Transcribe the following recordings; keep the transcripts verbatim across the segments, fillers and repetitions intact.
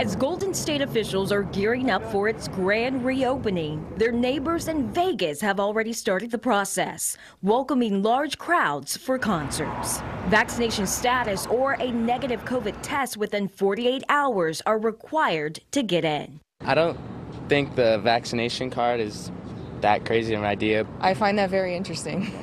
As Golden State officials are gearing up for its grand reopening, their neighbors in Vegas have already started the process, welcoming large crowds for concerts. Vaccination status or a negative COVID test within forty-eight hours are required to get in. I don't think the vaccination card is that crazy an idea. I find that very interesting.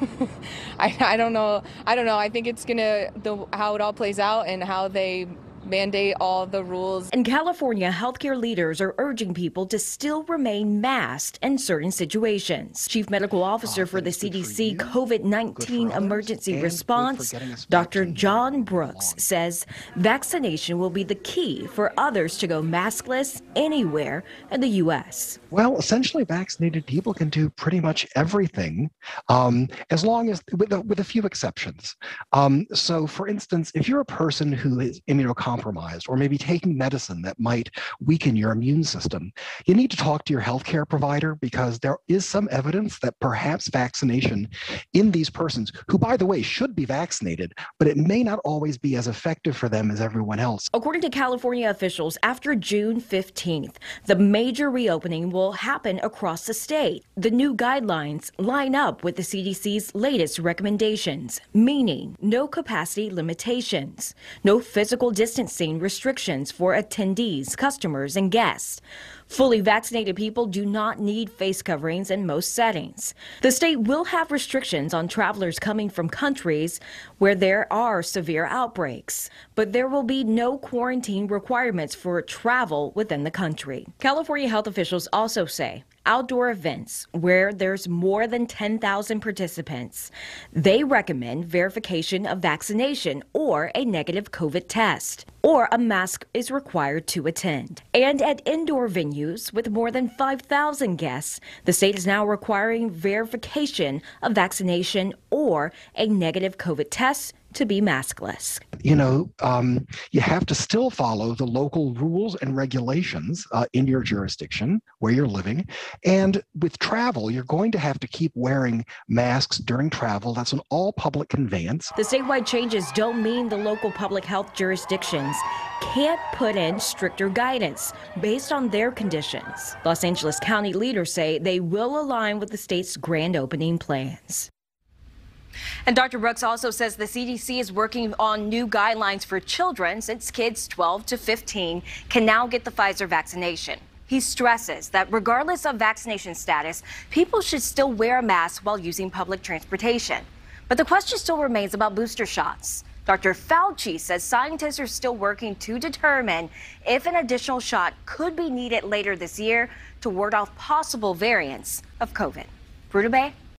I, I don't know. I don't know. I think it's gonna the how it all plays out and how they mandate all the rules. In California, healthcare leaders are urging people to still remain masked in certain situations. Chief Medical Officer oh, for the C D C COVID nineteen emergency response, Doctor John Brooks, says vaccination will be the key for others to go maskless anywhere in the U S. Well, essentially, vaccinated people can do pretty much everything, um, as long as, with a, with a few exceptions. Um, so, for instance, if you're a person who is immunocompromised or maybe taking medicine that might weaken your immune system, you need to talk to your healthcare provider, because there is some evidence that perhaps vaccination in these persons, who, by the way, should be vaccinated, but it may not always be as effective for them as everyone else. According to California officials, after June fifteenth, the major reopening will happen across the state. The new guidelines line up with the C D C's latest recommendations, meaning no capacity limitations, no physical distancing restrictions for attendees, customers, and guests. Fully vaccinated people do not need face coverings in most settings. The state will have restrictions on travelers coming from countries where there are severe outbreaks, but there will be no quarantine requirements for travel within the country. California health officials also say outdoor events where there's more than ten thousand participants, they recommend verification of vaccination or a negative COVID test, or a mask is required to attend. And at indoor venues with more than five thousand guests, the state is now requiring verification of vaccination or a negative COVID test to be maskless. You know, um, you have to still follow the local rules and regulations uh, in your jurisdiction where you're living. And with travel, you're going to have to keep wearing masks during travel. That's an all public conveyance. The statewide changes don't mean the local public health jurisdictions can't put in stricter guidance based on their conditions. Los Angeles County leaders say they will align with the state's grand opening plans. And Doctor Brooks also says the C D C is working on new guidelines for children, since kids twelve to fifteen can now get the Pfizer vaccination. He stresses that regardless of vaccination status, people should still wear a mask while using public transportation. But the question still remains about booster shots. Doctor Fauci says scientists are still working to determine if an additional shot could be needed later this year to ward off possible variants of COVID. Bruno Bay?